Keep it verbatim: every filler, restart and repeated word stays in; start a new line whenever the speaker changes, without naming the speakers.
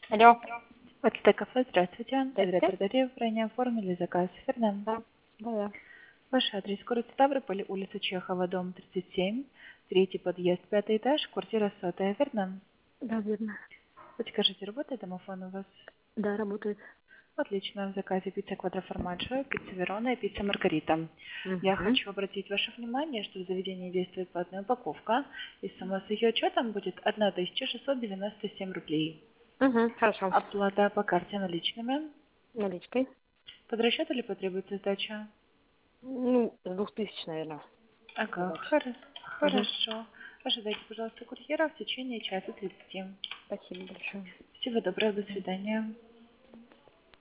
Алло.
Почта кафе, здравствуйте. Эдре
Здрасте.
Пердарев, ранее оформили заказ. Фернан.
Да. Да, да.
Ваш адрес: город Ставрополь, улица Чехова, дом тридцать семь, третий подъезд, пятый этаж, квартира сотая. Фернан.
Да, верно.
Подскажите, работает домофон у вас?
Да, работает.
Отлично. В заказе пицца квадроформаджо, пицца Верона и пицца Маргарита. Я
Угу.
хочу обратить ваше внимание, что в заведении действует платная упаковка, и сама с ее учетом будет тысяча шестьсот девяносто семь рублей.
Угу. Хорошо.
Оплата по карте наличными.
Наличкой.
Под расчет или потребуется сдача?
Ну, с двух тысяч, наверное.
Ага,
Задача.
хоро-
Угу.
хорошо. Ожидайте, пожалуйста, курьера в течение часа тридцати.
Спасибо большое.
Всего доброго, до свидания.